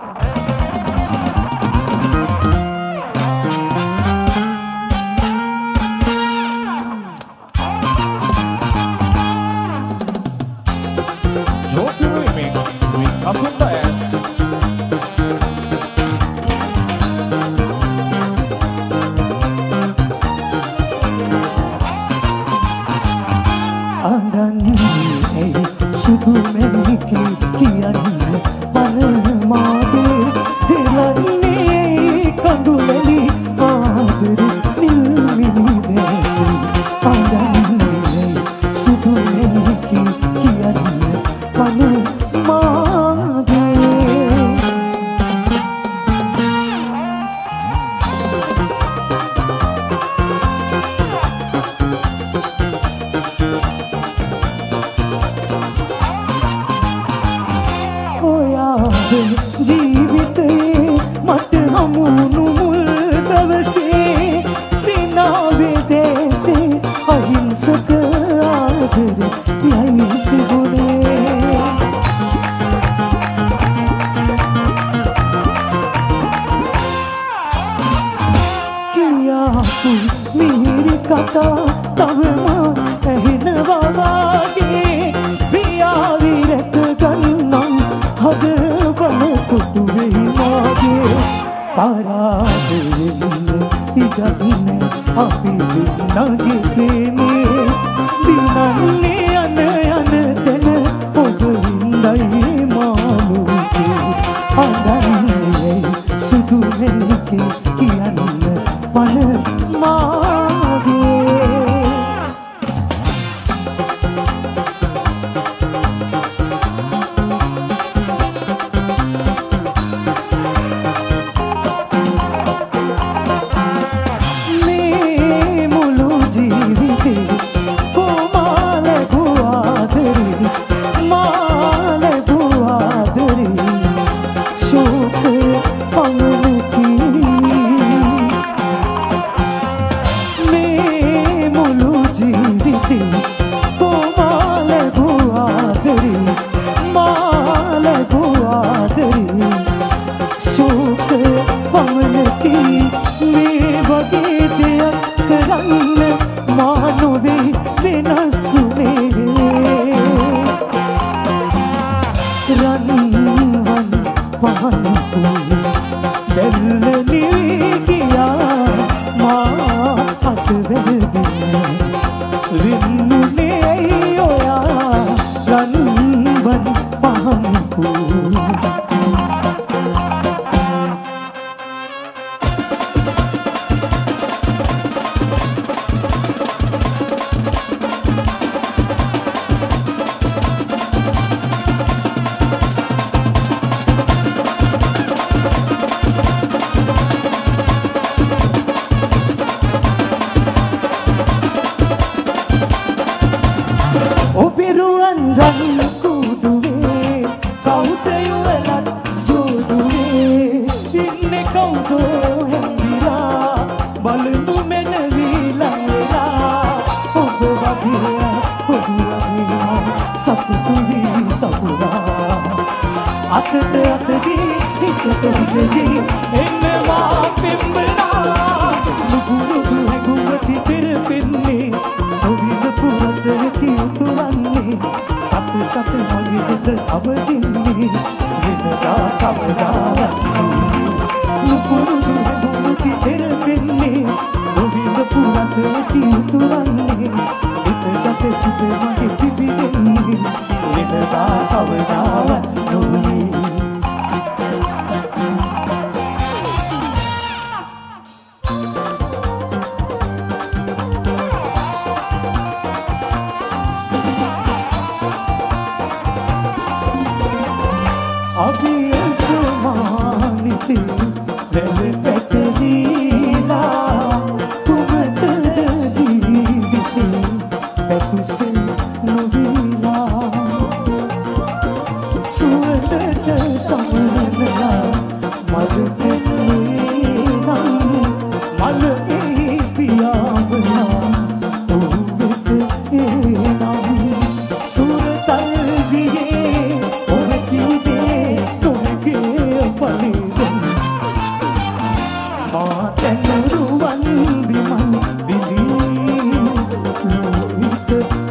Georgia Remix with Kasumba S. සුදු මැණිකේ කියන්නේ පනමාගේ හෙලන්නේ කඳුලලි ආදරේ නිල්මිනි දැසි අඳන්නේ සුදු මැණිකේ කියන්නේ පනමාගේ ජීවිතයේ මට හමුුණු මුල් දවසේ සිනාවේ දැසේ අහිංසක ආදරේ යයි තිබුණේ කියාපු මිහිරි කතා තවම ඇහෙනවා වාගේ පියාවි රැක ගන්නම් හද කොටු වෙයි මාගේ පාරාදෙන්න ඉගන්නේ අපි දෙන්නගේ ප්‍රේමේ දිනන්නේ යන තැන ඔබ හින්දයි මාළුකේ අඳන්නේ සුදු වෙන්නකේ කියන්න වන මාගේ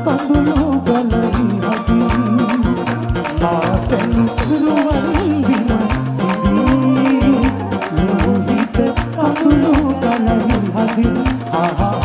කඳුළු ගලයි හදින් මාතෙන් රුවන් වින ඉදී ලෝහිත කඳුළු ගලයි හදින් ආහා